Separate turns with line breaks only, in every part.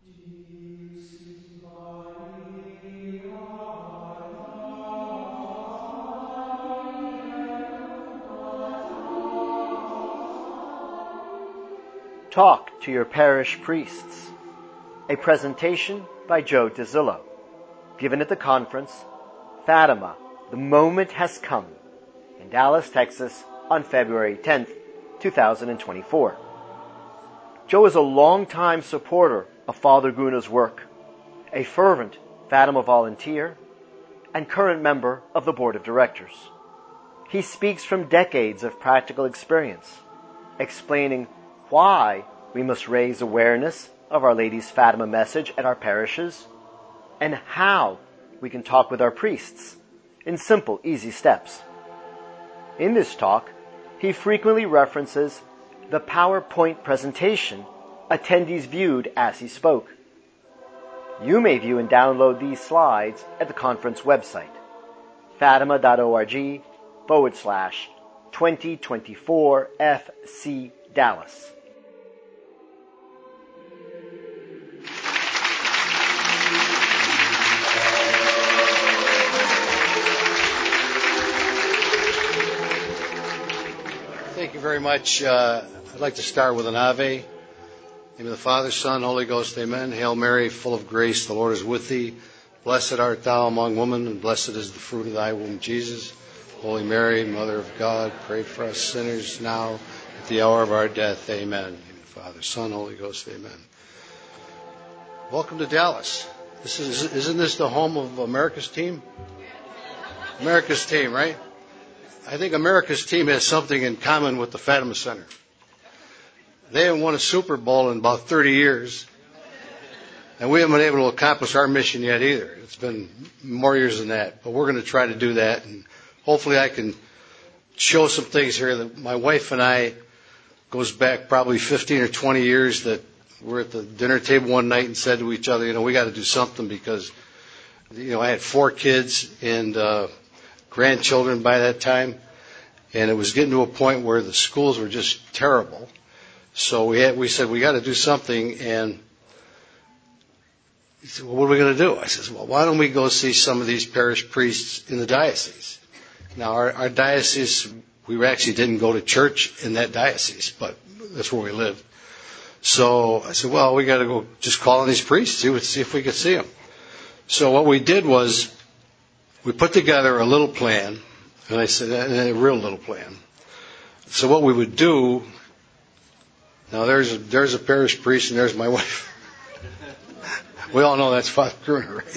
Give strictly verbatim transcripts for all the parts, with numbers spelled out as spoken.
Talk to your parish priests. A presentation by Joe DeZillo, given at the conference, Fatima, the Moment Has Come, in Dallas, Texas, on February tenth, two thousand twenty-four. Joe is a longtime supporter of Father Guna's work, a fervent Fatima volunteer, and current member of the board of directors. He speaks from decades of practical experience, explaining why we must raise awareness of Our Lady's Fatima message at our parishes, and how we can talk with our priests in simple, easy steps. In this talk, he frequently references the PowerPoint presentation attendees viewed as he spoke. You may view and download these slides at the conference website, fatima.org forward slash 2024 FC Dallas.
Thank you very much. Uh, I'd like to start with an Ave. In the name of the Father, Son, Holy Ghost, Amen. Hail Mary, full of grace, the Lord is with thee. Blessed art thou among women, and blessed is the fruit of thy womb, Jesus. Holy Mary, Mother of God, pray for us sinners now at the hour of our death. Amen. In the name of the Father, Son, Holy Ghost, Amen. Welcome to Dallas. This is, isn't this the home of America's team? America's team, right? I think America's team has something in common with the Fatima Center. They haven't won a Super Bowl in about thirty years, and we haven't been able to accomplish our mission yet either. It's been more years than that, but we're going to try to do that, and hopefully I can show some things here that my wife and I goes back probably fifteen or twenty years, that we're at the dinner table one night and said to each other, you know, we got to do something because, you know, I had four kids and uh, grandchildren by that time, and it was getting to a point where the schools were just terrible. So we had, we said, we got to do something, and he said, well, what are we going to do? I said, well, why don't we go see some of these parish priests in the diocese? Now, our, our diocese, we actually didn't go to church in that diocese, but that's where we lived. So I said, well, we got to go just call on these priests, see, see if we could see them. So what we did was we put together a little plan, and I said, a real little plan. So what we would do, now there's a, there's a parish priest and there's my wife. We all know that's Father Gruner, right?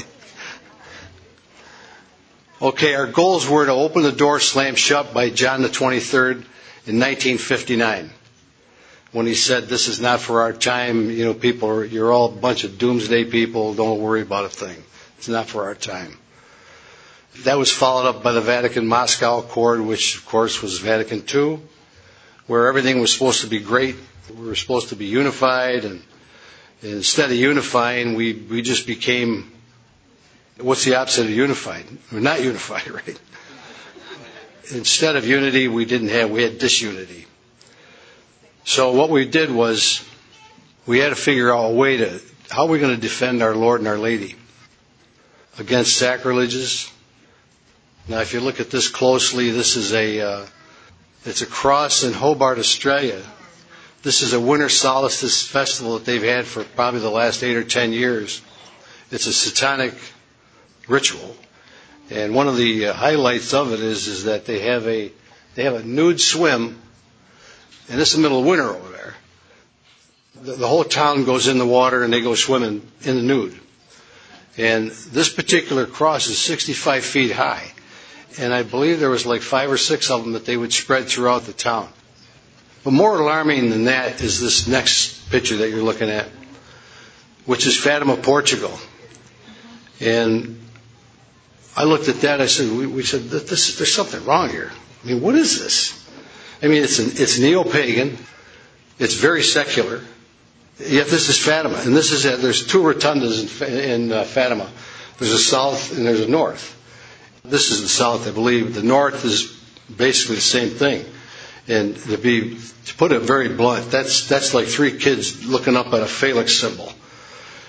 Okay, our goals were to open the door slammed shut by John the twenty-third in nineteen fifty-nine. When he said, this is not for our time, you know, people are, you're all a bunch of doomsday people, don't worry about a thing. It's not for our time. That was followed up by the Vatican-Moscow Accord, which, of course, was Vatican two, where everything was supposed to be great. We were supposed to be unified, and instead of unifying, we, we just became, what's the opposite of unified? We're not unified, right? Instead of unity, we didn't have, we had disunity. So what we did was, we had to figure out a way to, how are we going to defend our Lord and Our Lady against sacrileges? Now, if you look at this closely, this is a, uh, it's a cross in Hobart, Australia. This is a winter solstice festival that they've had for probably the last eight or ten years. It's a satanic ritual, and one of the uh, highlights of it is is that they have a they have a nude swim, and this is the middle of winter over there. The, the whole town goes in the water and they go swimming in the nude. And this particular cross is sixty-five feet high. And I believe there was like five or six of them that they would spread throughout the town. But more alarming than that is this next picture that you're looking at, which is Fatima, Portugal. And I looked at that, I said, we, we said, this, there's something wrong here. I mean, what is this? I mean, it's, an, it's neo-pagan. It's very secular. Yet this is Fatima. And this is, a, there's two rotundas in, in uh, Fatima. There's a south and there's a north. This is the south, I believe. The north is basically the same thing. And to be, to put it very blunt, that's, that's like three kids looking up at a phalanx symbol.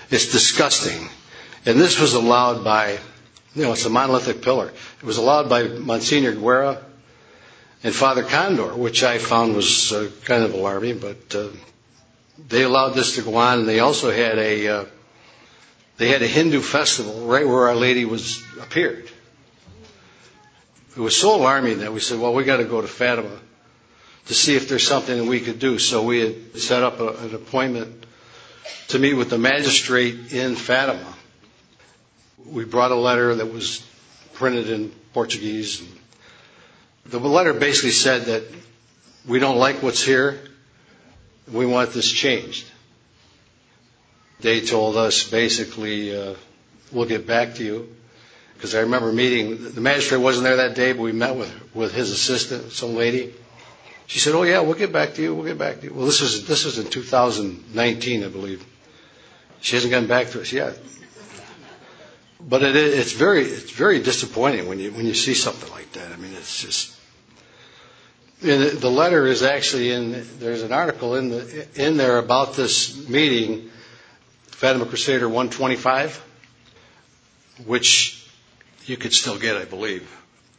It's disgusting. And this was allowed by, you know, it's a monolithic pillar. It was allowed by Monsignor Guerra and Father Condor, which I found was uh, kind of alarming, but uh, they allowed this to go on, and they also had a uh, they had a Hindu festival right where Our Lady was appeared. It was so alarming that we said, well, we got to go to Fatima to see if there's something that we could do. So we had set up a, an appointment to meet with the magistrate in Fatima. We brought a letter that was printed in Portuguese. The letter basically said that we don't like what's here. We want this changed. They told us basically, uh, we'll get back to you. Because I remember meeting, the magistrate wasn't there that day, but we met with, with his assistant, some lady. She said, oh yeah, we'll get back to you, we'll get back to you. Well, this was, this was in two thousand nineteen, I believe. She hasn't gotten back to us yet. But it, it's very, it's very disappointing when you, when you see something like that. I mean, it's just, and the letter is actually in, there's an article in the, in there about this meeting, Fatima Crusader one twenty-five, which you could still get, I believe.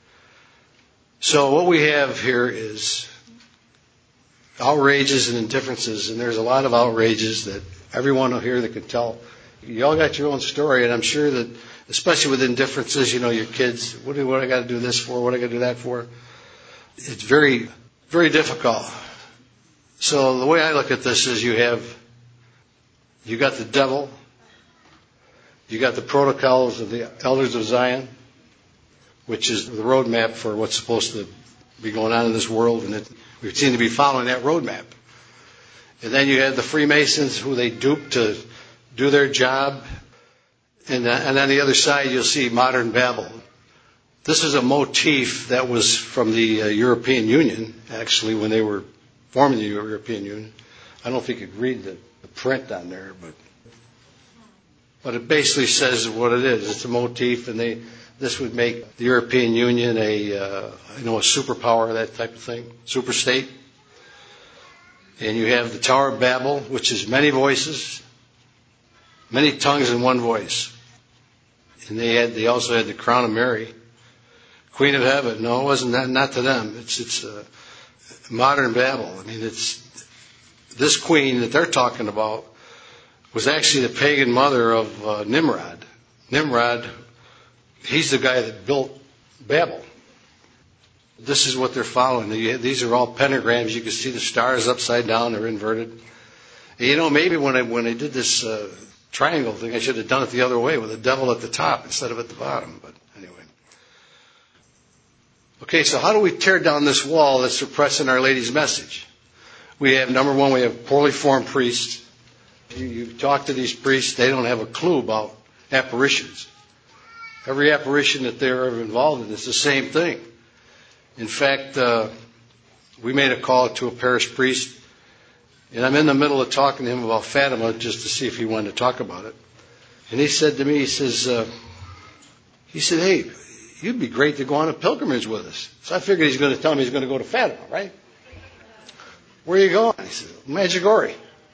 So what we have here is outrages and indifferences, and there's a lot of outrages that everyone here that could tell. You all got your own story, and I'm sure that, especially with indifferences, you know, your kids, what do what I got to do this for? What do I got to do that for? It's very, very difficult. So the way I look at this is you have, you got the devil, you got the protocols of the elders of Zion, which is the roadmap for what's supposed to be going on in this world, and it, we seem to be following that roadmap. And then you have the Freemasons, who they dupe to do their job, and, uh, and on the other side you'll see modern Babel. This is a motif that was from the uh, European Union, actually, when they were forming the European Union. I don't know if you could read the, the print on there, but but it basically says what it is. It's a motif, and they this would make the European Union a uh, you know a superpower, that type of thing, super state. And you have the Tower of Babel, which is many voices, many tongues in one voice. And they had they also had the Crown of Mary, Queen of Heaven. No, it wasn't that, not to them. It's it's uh, modern Babel. I mean, it's this queen that they're talking about was actually the pagan mother of uh, Nimrod. Nimrod, he's the guy that built Babel. This is what they're following. These are all pentagrams. You can see the stars upside down. They're inverted. And you know, maybe when I when I did this uh, triangle thing, I should have done it the other way, with the devil at the top instead of at the bottom. But anyway. Okay, so how do we tear down this wall that's suppressing Our Lady's message? We have, number one, we have poorly formed priests. You, you talk to these priests, they don't have a clue about apparitions. Every apparition that they're involved in is the same thing. In fact, uh, we made a call to a parish priest, and I'm in the middle of talking to him about Fatima just to see if he wanted to talk about it. And he said to me, he says, uh, he said, hey, you'd be great to go on a pilgrimage with us. So I figured he's going to tell me he's going to go to Fatima, right? Where are you going? He said, Medjugorje.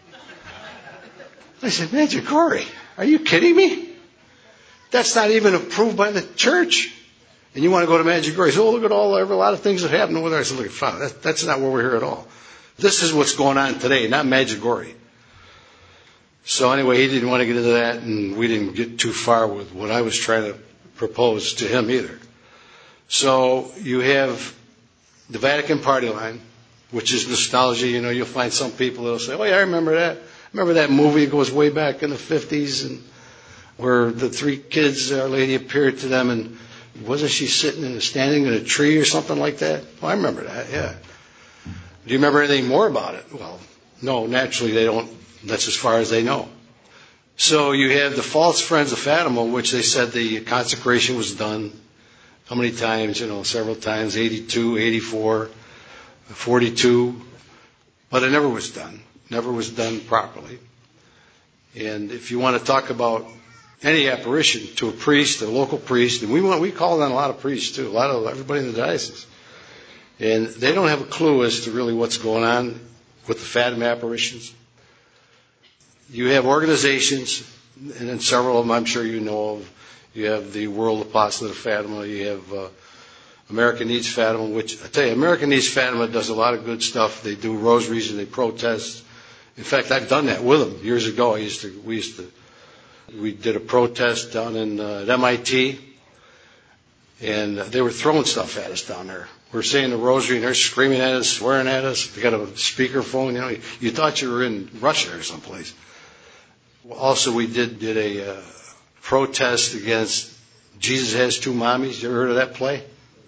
I said, Medjugorje? Are you kidding me? That's not even approved by the church. And you want to go to Medjugorje? He said, oh, look at all, there are a lot of things that happen over there. I said, look, Father, that, that's not where we're here at all. This is what's going on today, not Medjugorje. So anyway, he didn't want to get into that, and we didn't get too far with what I was trying to propose to him either. So you have the Vatican party line, which is nostalgia. You know, you'll find some people that'll say, oh, yeah, I remember that. I remember that movie. It goes way back in the fifties, and where the three kids, Our Lady appeared to them, and wasn't she sitting and standing in a tree or something like that? Well, I remember that, yeah. Do you remember anything more about it? Well, no, naturally they don't. That's as far as they know. So you have the false friends of Fatima, which they said the consecration was done. How many times? You know, several times, eighty-two, eighty-four, forty-two. But it never was done. Never was done properly. And if you want to talk about any apparition to a priest, a local priest, and we want, we call on a lot of priests too, a lot of everybody in the diocese. And they don't have a clue as to really what's going on with the Fatima apparitions. You have organizations and then several of them I'm sure you know of. You have the World Apostolate of Fatima. You have uh, American Needs Fatima, which I tell you, American Needs Fatima does a lot of good stuff. They do rosaries and they protest. In fact, I've done that with them years ago. I used to, we used to, we did a protest down in uh, at M I T, and they were throwing stuff at us down there. We're saying the rosary, and they're screaming at us, swearing at us. They got a speakerphone. You know, you thought you were in Russia or someplace. Also, we did did a uh, protest against Jesus Has Two Mommies. You ever heard of that play?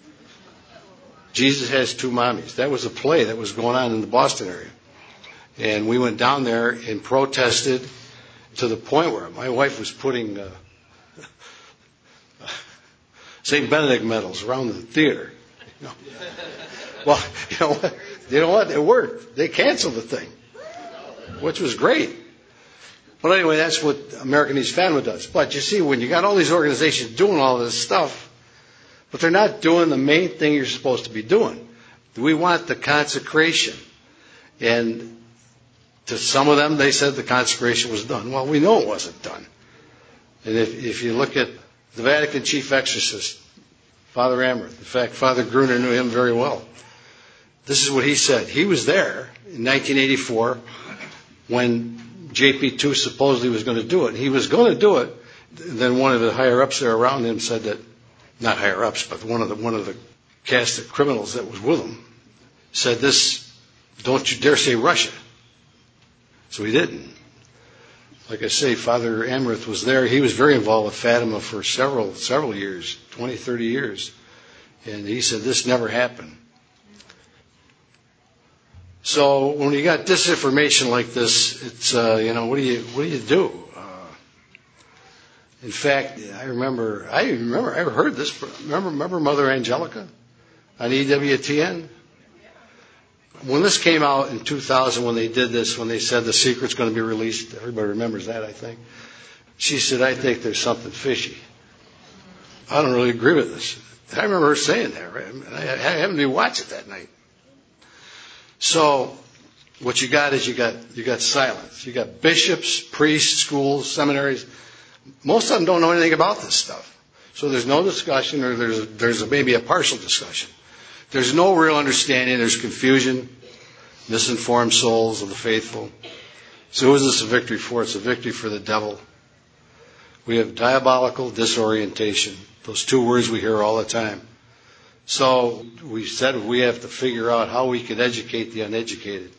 Jesus Has Two Mommies. That was a play that was going on in the Boston area. And we went down there and protested to the point where my wife was putting uh, Saint Benedict medals around the theater. You know. Well, you know what? You know what? It worked. They canceled the thing, which was great. But anyway, that's what American Needs Fatima does. But you see, when you got all these organizations doing all this stuff, but they're not doing the main thing you're supposed to be doing. We want the consecration. And to some of them, they said the consecration was done. Well, we know it wasn't done. And if, if you look at the Vatican chief exorcist, Father Amrith, in fact, Father Gruner knew him very well. This is what he said. He was there in nineteen eighty-four when J P two supposedly was going to do it. He was going to do it. Then one of the higher-ups there around him said that, not higher-ups, but one of the one of the cast of criminals that was with him said this, don't you dare say Russia. So he didn't. Like I say, Father Amrith was there. He was very involved with Fatima for several several years, twenty, thirty years. And he said this never happened. So when you got disinformation like this, it's uh, you know what do you what do you do? Uh, in fact, I remember I remember I heard this. Remember remember Mother Angelica on E W T N. When this came out in two thousand, when they did this, when they said the secret's going to be released, everybody remembers that, I think. She said, "I think there's something fishy. I don't really agree with this." I remember her saying that. Right? I happened to watch it that night. So what you got is you got you got silence. You got bishops, priests, schools, seminaries. Most of them don't know anything about this stuff. So there's no discussion, or there's there's a, maybe a partial discussion. There's no real understanding. There's confusion, misinformed souls of the faithful. So who is this a victory for? It's a victory for the devil. We have diabolical disorientation. Those two words we hear all the time. So we said we have to figure out how we could educate the uneducated.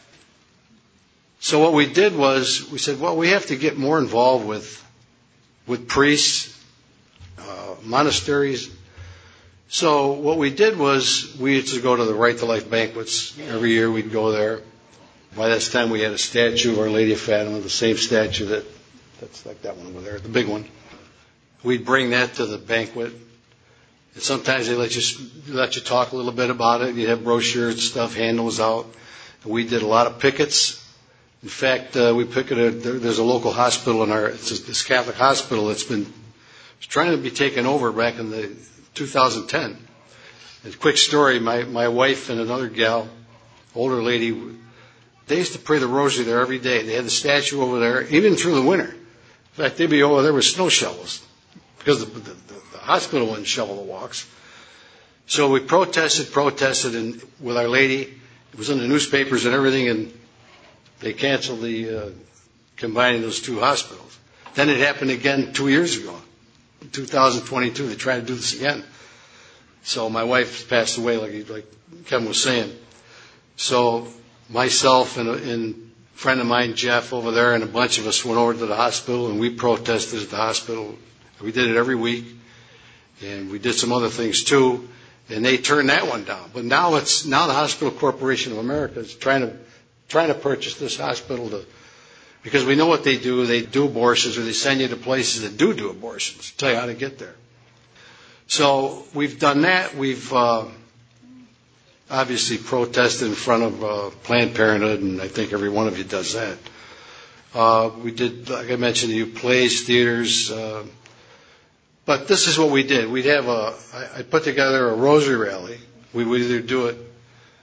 So what we did was we said, well, we have to get more involved with with priests, uh, monasteries. So what we did was we used to go to the Right to Life banquets. Every year we'd go there. By this time we had a statue of Our Lady of Fatima, the same statue that, that's like that one over there, the big one. We'd bring that to the banquet. And sometimes they let you, let you talk a little bit about it. You'd have brochures and stuff, handles out. And we did a lot of pickets. In fact, uh, we picketed, there, there's a local hospital in our, it's a, this Catholic hospital that's been trying to be taken over back in the two thousand ten. A quick story, my, my wife and another gal, older lady, they used to pray the rosary there every day. They had the statue over there, even through the winter. In fact, they'd be over there with snow shovels because the, the, the hospital wouldn't shovel the walks. So we protested, protested, and with Our Lady, it was in the newspapers and everything, and they canceled the uh, combining those two hospitals. Then it happened again two years ago. In two thousand twenty-two, they tried to do this again. So my wife passed away, like, like Kevin was saying. So myself and a, and a friend of mine, Jeff, over there, and a bunch of us went over to the hospital, and we protested at the hospital. We did it every week, and we did some other things too, and they turned that one down. But now it's now the Hospital Corporation of America is trying to trying to purchase this hospital to. Because we know what they do. They do abortions, or they send you to places that do do abortions, tell you how to get there. So we've done that. We've uh, obviously protested in front of uh, Planned Parenthood, and I think every one of you does that. Uh, we did, like I mentioned to you, plays, theaters. Uh, but this is what we did. We'd have a, I, I put together a rosary rally. We would either do it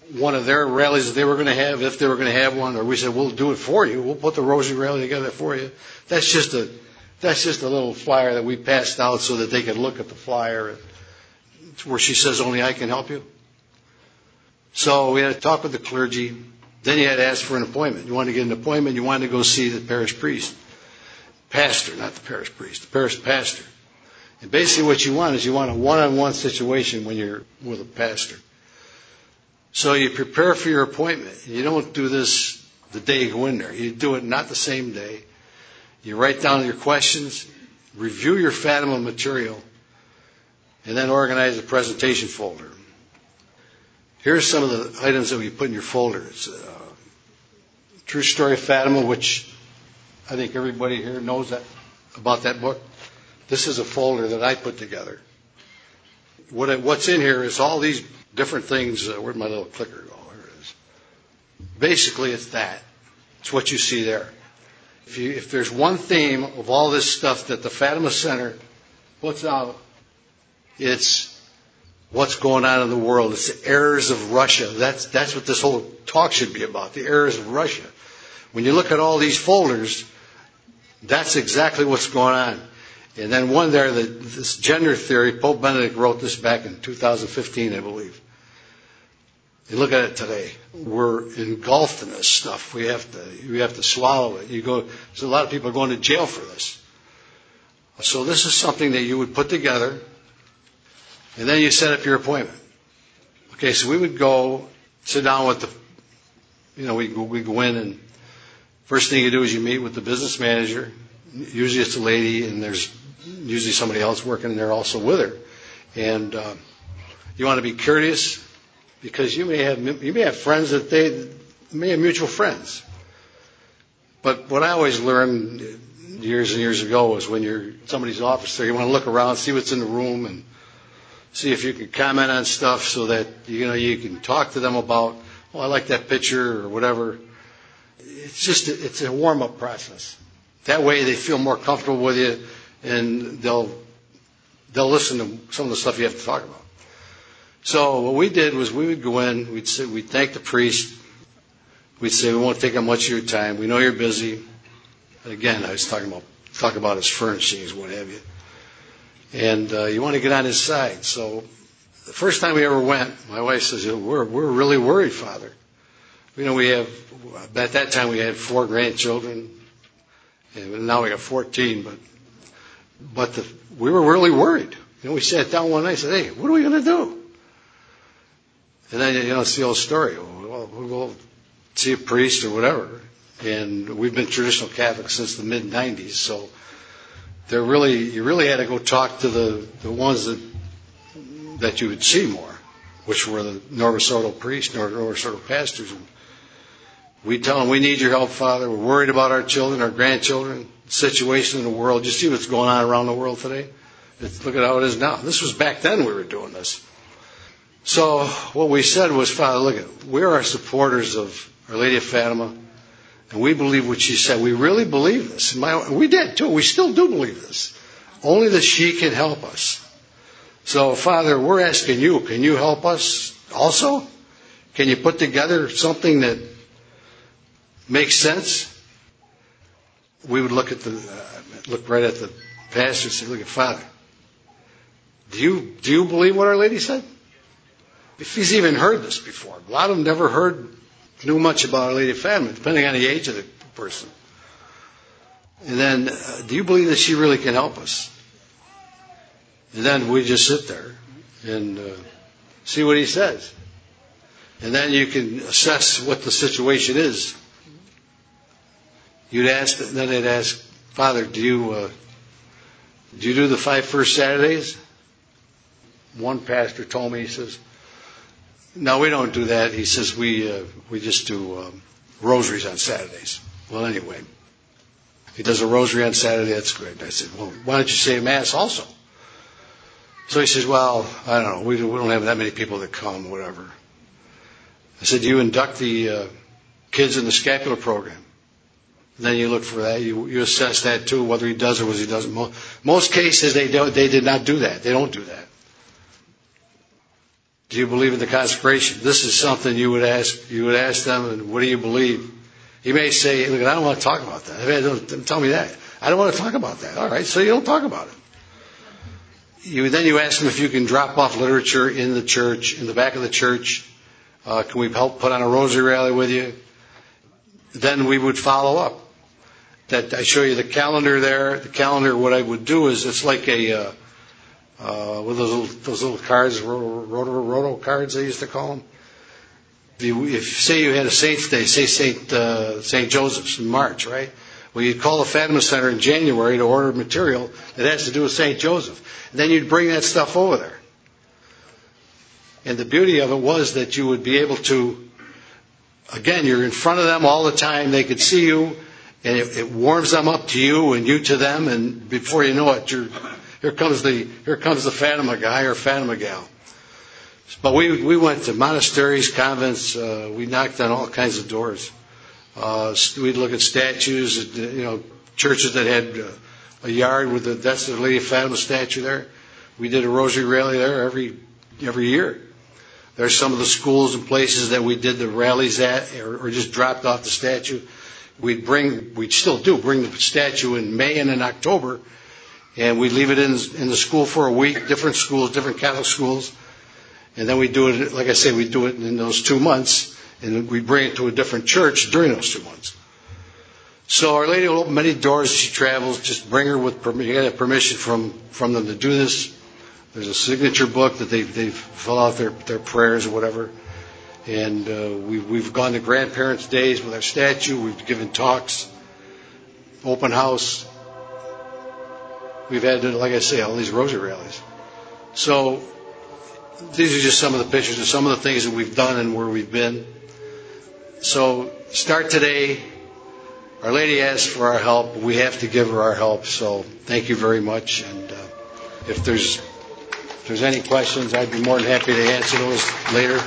one of their rallies that they were going to have, if they were going to have one, or we said, we'll do it for you. We'll put the Rosary Rally together for you. That's just a, that's just a little flyer that we passed out so that they could look at the flyer where she says, only I can help you. So we had to talk with the clergy. Then you had to ask for an appointment. You wanted to get an appointment. You wanted to go see the parish priest. Pastor, not the parish priest, the parish pastor. And basically what you want is you want a one-on-one situation when you're with a pastor. So you prepare for your appointment. You don't do this the day you go in there. You do it not the same day. You write down your questions, review your Fatima material, and then organize a presentation folder. Here's some of the items that we put in your folder. It's a True Story of Fatima, which I think everybody here knows that about that book. This is a folder that I put together. What it, what's in here is all these different things. Uh, where'd my little clicker go? There it is. Basically, it's that. It's what you see there. If, you, if there's one theme of all this stuff that the Fatima Center puts out, it's what's going on in the world. It's the errors of Russia. That's, that's what this whole talk should be about, the errors of Russia. When you look at all these folders, that's exactly what's going on. And then one there, the, this gender theory, Pope Benedict wrote this back in two thousand fifteen, I believe. You look at it today. We're engulfed in this stuff. We have to, we have to swallow it. You go, there's a lot of people going to jail for this. So this is something that you would put together, and then you set up your appointment. Okay, so we would go sit down with the, you know, we we go in, and first thing you do is you meet with the business manager. Usually it's a lady, and there's usually somebody else working there also with her. And uh, you want to be courteous, because you may have you may have friends that they you may have mutual friends. But what I always learned years and years ago was when you're in somebody's office there, you want to look around, see what's in the room, and see if you can comment on stuff so that you know you can talk to them about, oh, I like that picture or whatever. It's just it's a warm-up process. That way they feel more comfortable with you, and they'll they'll listen to some of the stuff you have to talk about. So what we did was we would go in, we'd say, we'd thank the priest, we'd say, we won't take up much of your time, we know you're busy. And again, I was talking about talk about his furnishings, what have you. And uh, you want to get on his side. So the first time we ever went, my wife says, we're we're really worried, Father. You know, we have at that time we had four grandchildren. And now we got fourteen, but but the, we were really worried. You know, we sat down one night and said, hey, what are we going to do? And then, you know, it's the old story. Well, we'll go see a priest or whatever. And we've been traditional Catholics since the mid nineties, so they're really, you really had to go talk to the, the ones that that you would see more, which were the Novus Ordo priests, Novus Ordo pastors. And we tell them, we need your help, Father. We're worried about our children, our grandchildren, the situation in the world. You see what's going on around the world today? It's, look at how it is now. This was back then we were doing this. So what we said was, Father, look, at, we are supporters of Our Lady of Fatima, and we believe what she said. We really believe this. My, we did, too. We still do believe this. Only that she can help us. So, Father, we're asking you, can you help us also? Can you put together something that makes sense? We would look at the uh, look right at the pastor and say, look at Father. Do you do you believe what Our Lady said? If he's even heard this before. A lot of them never heard, knew much about Our Lady of Fatima, depending on the age of the person. And then, uh, do you believe that she really can help us? And then we just sit there and uh, see what he says. And then you can assess what the situation is. You'd ask, then they'd ask, Father, do you uh, do you do the five first Saturdays? One pastor told me, he says, no, we don't do that. He says, we uh, we just do um, rosaries on Saturdays. Well, anyway, he does a rosary on Saturday, that's great. I said, well, why don't you say Mass also? So he says, well, I don't know, we, we don't have that many people that come, whatever. I said, do you induct the uh, kids in the scapular program? Then you look for that. You, you assess that too, whether he does or whether he doesn't. Most, most cases, they don't, they did not do that. They don't do that. Do you believe in the consecration? This is something you would ask. You would ask them, and what do you believe? He may say, "Look, I don't want to talk about that. Hey, don't, don't tell me that. I don't want to talk about that." All right, so you don't talk about it. You, then you ask them if you can drop off literature in the church, in the back of the church. Uh, can we help put on a rosary rally with you? Then we would follow up. That I show you the calendar there. The calendar, what I would do is it's like a, uh, uh, with those little, those little cards, roto, roto, roto cards they used to call them. If, you, if say you had a Saint's Day, say Saint uh, Saint Joseph's in March, right? Well, you'd call the Fatima Center in January to order material that has to do with Saint Joseph. And then you'd bring that stuff over there. And the beauty of it was that you would be able to, again, you're in front of them all the time. They could see you, and it, it warms them up to you and you to them. And before you know it, you're, here comes the here comes the Fatima guy or Fatima gal. But we we went to monasteries, convents. Uh, we knocked on all kinds of doors. Uh, we'd look at statues, at, you know, churches that had uh, a yard with the that's the Lady Fatima statue there. We did a rosary rally there every every year. There's some of the schools and places that we did the rallies at, or, or just dropped off the statue. We'd bring, we still do, bring the statue in May and in October, and we'd leave it in in the school for a week, different schools, different Catholic schools, and then we do it, like I say, we do it in those two months, and we bring it to a different church during those two months. So Our Lady will open many doors as she travels. Just bring her with permission. You got to have permission from from them to do this. There's a signature book that they they fill out their their prayers or whatever. And uh, we've we've gone to grandparents' days with our statue. We've given talks, open house. We've had, like I say, all these rosary rallies. So these are just some of the pictures of some of the things that we've done and where we've been. So start today. Our Lady asks for our help. We have to give her our help. So thank you very much. And uh, if there's if there's any questions, I'd be more than happy to answer those later.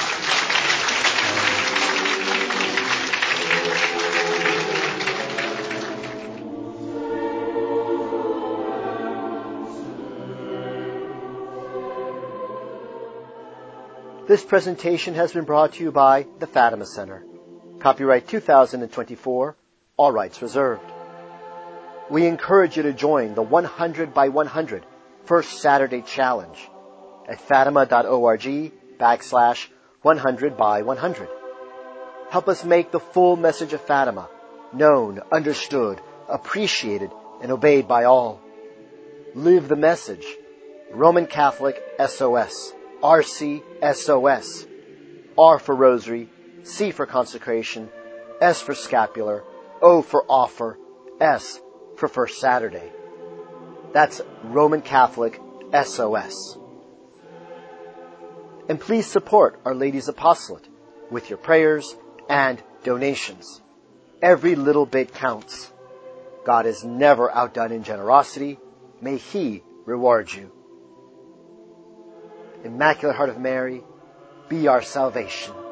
This presentation has been brought to you by the Fatima Center. Copyright two thousand twenty-four, all rights reserved. We encourage you to join the one hundred by one hundred First Saturday Challenge at fatima.org backslash 100 by 100. Help us make the full message of Fatima known, understood, appreciated, and obeyed by all. Live the message. Roman Catholic S O S. R C S O S. R for Rosary, C for Consecration, S for Scapular, O for Offer, S for First Saturday. That's Roman Catholic S O S. And please support Our Lady's Apostolate with your prayers and donations. Every little bit counts. God is never outdone in generosity. May He reward you. Immaculate Heart of Mary, be our salvation.